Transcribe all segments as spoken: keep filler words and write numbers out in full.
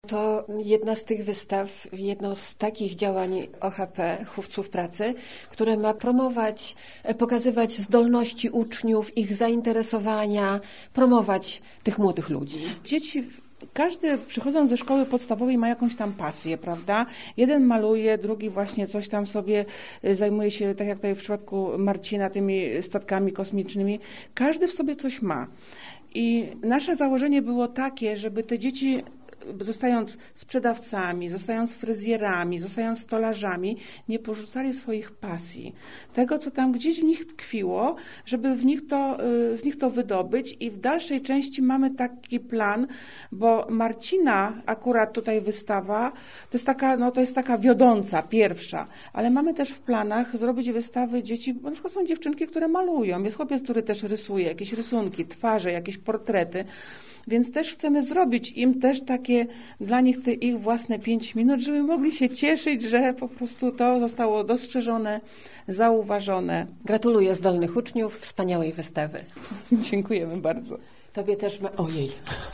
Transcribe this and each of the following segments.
To jedna z tych wystaw, jedno z takich działań O H P, Chówców Pracy, które ma promować, pokazywać zdolności uczniów, ich zainteresowania, promować tych młodych ludzi. Dzieci, każdy przychodząc ze szkoły podstawowej ma jakąś tam pasję, prawda? Jeden maluje, drugi właśnie coś tam sobie zajmuje się, tak jak tutaj w przypadku Marcina, tymi statkami kosmicznymi. Każdy w sobie coś ma. I nasze założenie było takie, żeby te dzieci, zostając sprzedawcami, zostając fryzjerami, zostając stolarzami, nie porzucali swoich pasji. Tego, co tam gdzieś w nich tkwiło, żeby w nich to, z nich to wydobyć i w dalszej części mamy taki plan, bo Marcina, akurat tutaj wystawa, to jest taka, no to jest taka wiodąca, pierwsza, ale mamy też w planach zrobić wystawy dzieci, bo na przykład są dziewczynki, które malują, jest chłopiec, który też rysuje, jakieś rysunki, twarze, jakieś portrety. Więc też chcemy zrobić im też takie dla nich te ich własne pięć minut, żeby mogli się cieszyć, że po prostu to zostało dostrzeżone, zauważone. Gratuluję zdolnych uczniów, wspaniałej wystawy. Dziękujemy bardzo. Tobie też ma... Ojej.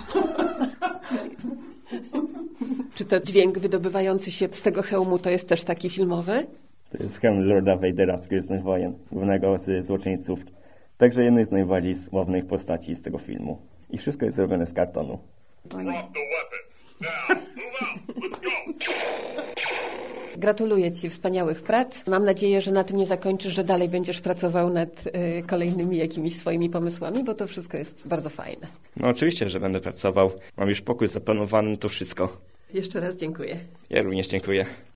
Czy to dźwięk wydobywający się z tego hełmu to jest też taki filmowy? To jest hełm Lorda Vadera z Gwiezdnych Wojen, głównego z złoczyńców. Także jednej z najbardziej sławnych postaci z tego filmu. I wszystko jest zrobione z kartonu. Gratuluję Ci wspaniałych prac. Mam nadzieję, że na tym nie zakończysz, że dalej będziesz pracował nad y, kolejnymi jakimiś swoimi pomysłami, bo to wszystko jest bardzo fajne. No oczywiście, że będę pracował. Mam już pokój zaplanowany, to wszystko. Jeszcze raz dziękuję. Ja również dziękuję.